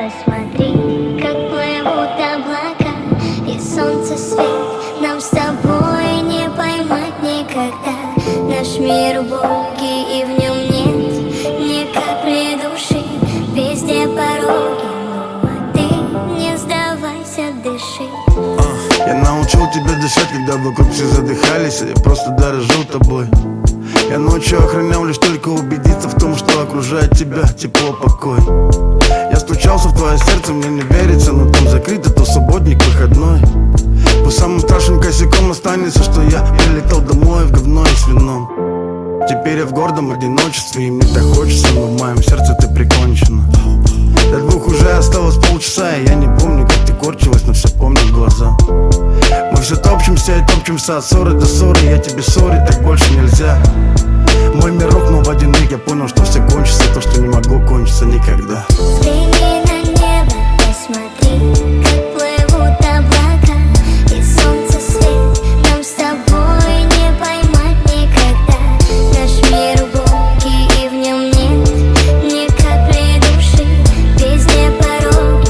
посмотри, как плывут облака и солнце свет. Нам с тобой не поймать никогда. Наш мир убогий, и в нем нет ни капли души. Везде пороги, а ты не сдавайся, дыши. Я научил тебя дышать, когда вокруг все задыхались, а я просто дорожил тобой. Я ночью охранял лишь только убедиться в том, что окружает тебя тепло, покой. Я стучался в твое сердце, мне не верится, но там закрыто, то субботник, выходной. По самым страшным косяком останется, что я прилетел домой в говно и с вином. Теперь я в гордом одиночестве, и мне так хочется, но в моем сердце ты прикончена. До 2 уже осталось полчаса, и я не помню, как ты корчилась, но все помнят глаза. Мы все топчемся и топчемся от ссоры до ссоры. Я тебе сори, так больше нельзя. Мой мир рухнул в один миг, я понял, что все кончится, то, что не могло кончиться никогда. Взгляни на небо, посмотри, как плывут облака и солнце свет. Нам с тобой не поймать никогда. Наш мир убогий, и в нем нет ни капли души. Везде пороги,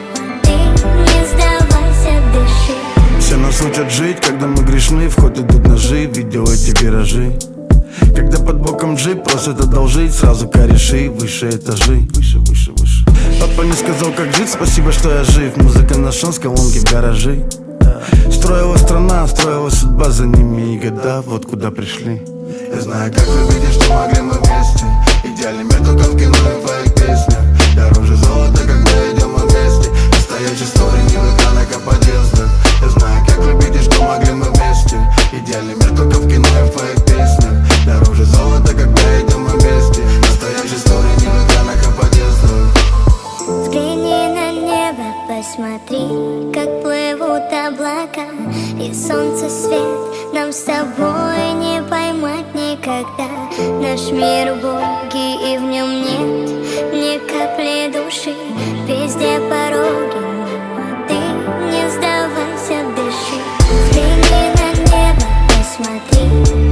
а ты не сдавайся, дыши. Все нас учат жить, когда мы грешны, в ход идут ножи, видел эти виражи. Когда под боком джип просят одолжить, сразу кореши, выше этажи. Выше, выше, выше. Папа не сказал, как жить, спасибо, что я жив. Музыка на шанс, колонки в гаражи. Строила страна, строила судьба, за ними и года, вот куда пришли. Я знаю, как вы видите, что могли мы вместе. Идеальный мир только в кино и в твоих песнях. Дороже золота, когда идем вместе. Настоящие истории не в экранах, а подъездах. Я знаю, как вы видите, что могли мы вместе. Идеальный мир только в кино и в твоих песнях. Дороже золота, когда идем вместе. Настоящие истории не в экранах, а подъездах. Взгляни на небо, посмотри, как плывут облака и солнце свет. Нам с тобой не поймать никогда. Наш мир убогий, и в нем нет ни капли души. Везде пороги, а ты не сдавайся, дыши. Взгляни на небо, посмотри,